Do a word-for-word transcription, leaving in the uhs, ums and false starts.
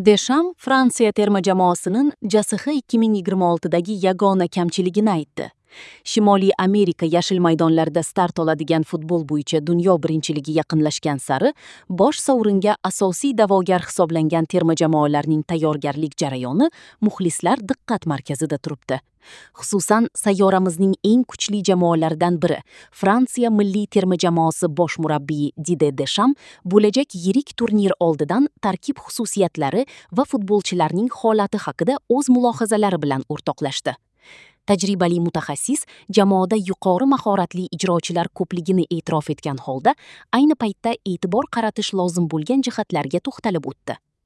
Desham Fransiya terma jamoasining J S H ikki ming yigirma oltidagi yagona kamchiligini aytdi. Shimoliy Amerika yashil maydonlarida start oladigan futbol bo'yicha dunyo birinchiligi yaqinlashgan sari bosh sovringa asosiy da'vogar hisoblangan terma jamoalarning tayyorgarlik jarayoni muxlislar diqqat markazida turibdi. Xususan, sayyoramizning eng kuchli jamoalaridan biri Fransiya milliy terma jamoasi bosh murabbiyi Didier Desham bo'lajak yirik turnir oldidan tarkib xususiyatlari va futbolchilarning holati haqida o'z mulohazalari bilan o'rtoqlashdi. Tajribali mutaxassis jamoada yuqori mahoratli ijrochilar ko'pligini e'tirof etgan holda, ayni paytda e'tibor qaratish lozim bo'lgan jihatlarga to'xtalib o'tdi.